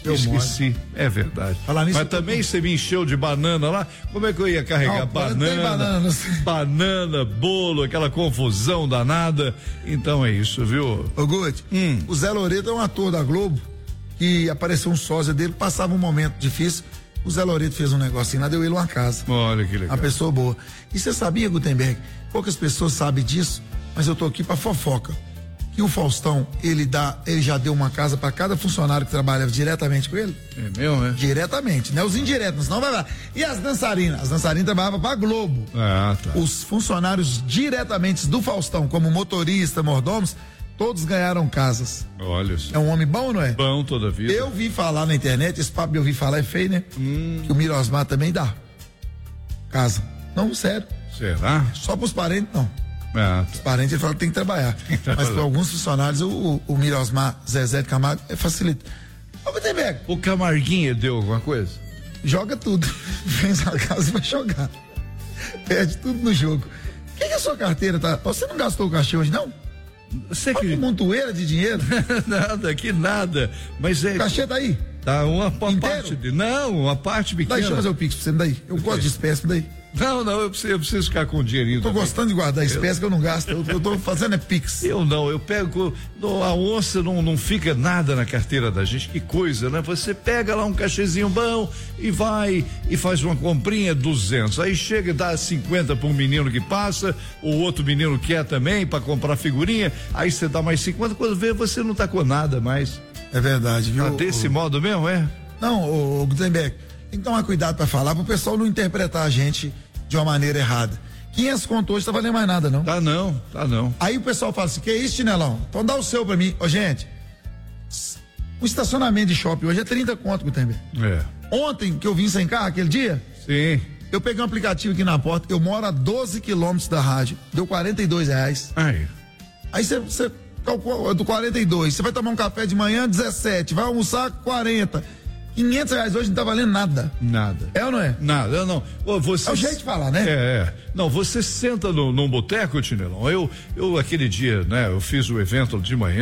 Esqueci, é verdade. Mas também você me encheu de banana lá, como é que eu ia carregar banana, bolo, aquela confusão danada, então é isso, viu? Ô Guti, o Zé Loreto é um ator da Globo, que apareceu um sósia dele, passava um momento difícil, o Zé Loreto fez um negocinho lá, deu ele uma casa. Olha que legal. Uma pessoa boa. E você sabia, Gutenberg, poucas pessoas sabem disso, mas eu tô aqui pra fofoca. Que o Faustão, ele já deu uma casa para cada funcionário que trabalha diretamente com ele? É mesmo, né? Diretamente, né? Os indiretos, não vai lá. E as dançarinas? As dançarinas trabalhavam pra Globo. Ah, tá. Os funcionários diretamente do Faustão, como motorista, mordomos, todos ganharam casas. Olha isso. É um homem bom, não é? Bom toda a vida. Eu vi falar na internet, esse papo eu vi falar é feio, né? Que o Mirosmar também dá casa. Não, sério. Será? Só pros parentes, não. Ah, Os parentes, ele fala que tem que trabalhar. Mas para alguns funcionários, o Mirosmar, Zezé de Camargo, facilita. Ô, Gutenberg. O Camarguinho deu alguma coisa? Joga tudo. Vem na casa e vai jogar. Perde tudo no jogo. O que a sua carteira tá? Você não gastou o cachê hoje, não? Você que montoeira de dinheiro? Nada, que nada. Mas é. O cachê tá aí? Tá uma parte de. Não, uma parte pequena. Deixa eu fazer o pix pra você, me daí. Eu gosto de espécie, me daí. Não, eu preciso ficar com o dinheirinho. Tô gostando de guardar espécie que eu não gasto. Eu tô fazendo é pix. Eu pego. A onça não fica nada na carteira da gente. Que coisa, né? Você pega lá um cachezinho bom e vai e faz uma comprinha 200. Aí chega e dá 50 para um menino que passa, o outro menino quer também para comprar figurinha. Aí você dá mais 50. Quando vê, você não tá com nada mais. É verdade, viu? Desse modo mesmo, é? Não, o Gutenberg, tem que tomar cuidado para falar, pro pessoal não interpretar a gente de uma maneira errada. 500 conto hoje tá valendo mais nada, não? Tá não. Aí o pessoal fala assim, que isso, Chinelão? Então dá o seu pra mim. Ô, gente, o estacionamento de shopping hoje é 30 conto, Gutenberg. É. Ontem, que eu vim sem carro, aquele dia? Sim. Eu peguei um aplicativo aqui na porta, eu moro a 12 quilômetros da rádio, deu R$42. Aí você calcula do 42, você vai tomar um café de manhã, 17, vai almoçar, 40. R$500 hoje não tá valendo nada. Nada. É ou não é? Nada, não. Você... É o jeito de falar, né? É. Não, você senta num boteco, Tinelão. Eu aquele dia, né, eu fiz o evento de manhã.